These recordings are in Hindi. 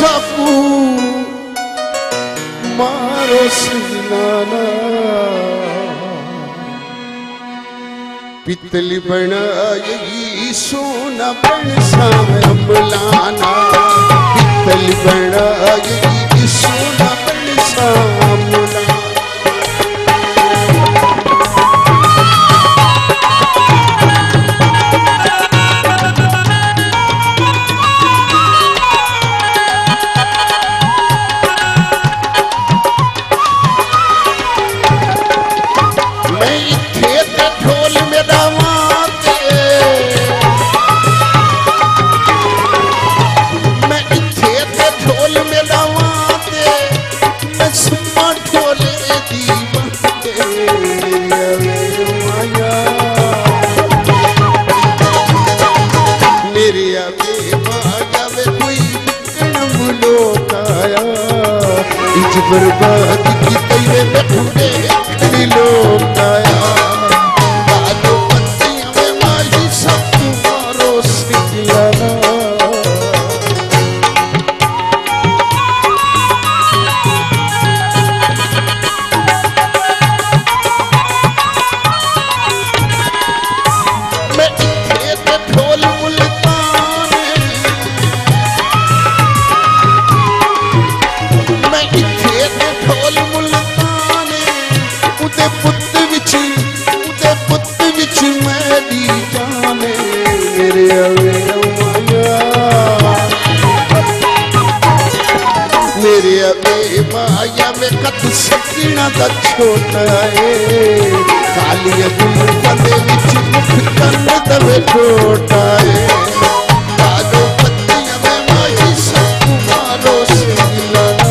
साकू मारो सिनाना पितली बनाई सोना बन सामलाना पितली बनाई सोना बन सामलाना बर्बाद की तेरे बैठे लोग आया बादों पत्तियां में माही सब तुम्हारो सिखलाना मैं खेत ढोल मुल्तान मैं ढोल मुल्तान उदे पुत्त विच मेरी जाने मेरे आवे माया मेरे आवे माया में कत सकीना दा छोटा है काली गुल कदे विच मुख कन दवे छोटा है बादों पत्तियां में माही सब तुम्हारो सिखलाना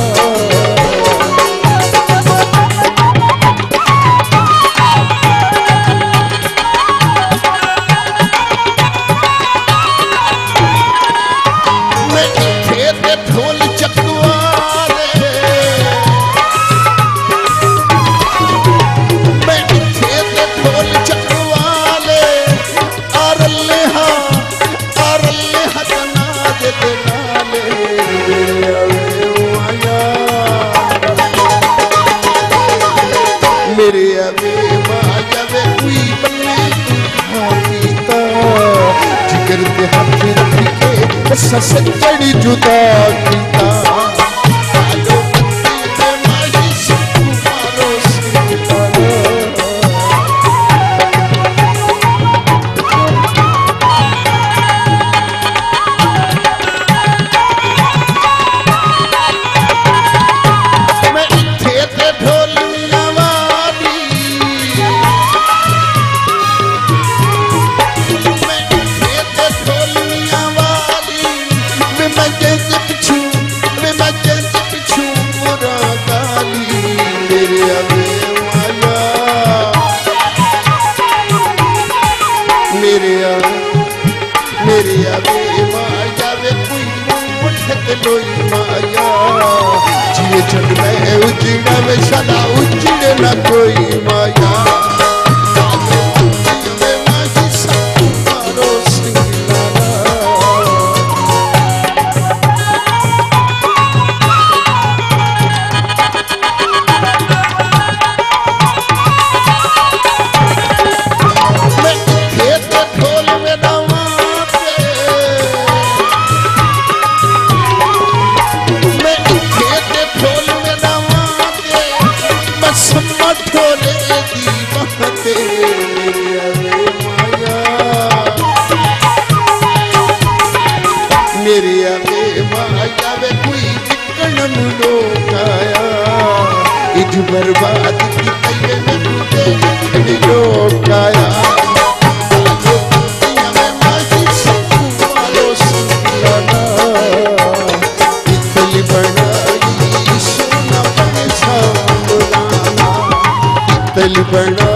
मेरे अबे माया वे कोई बन्ने पीता जिगर के हाथ रख के सस चढ़ी जुदा कीता मेरे आवे माया वे कोई उठत लोई माया जिए जग में उजड़ा में सदा उजड़े न कोई माया मेरे आवे माया वे कोई विकणम लोकाया इज बर्बाद की तेरे में टूटे लोकाया पितली बनाई सोना बन सामलाना पितली बना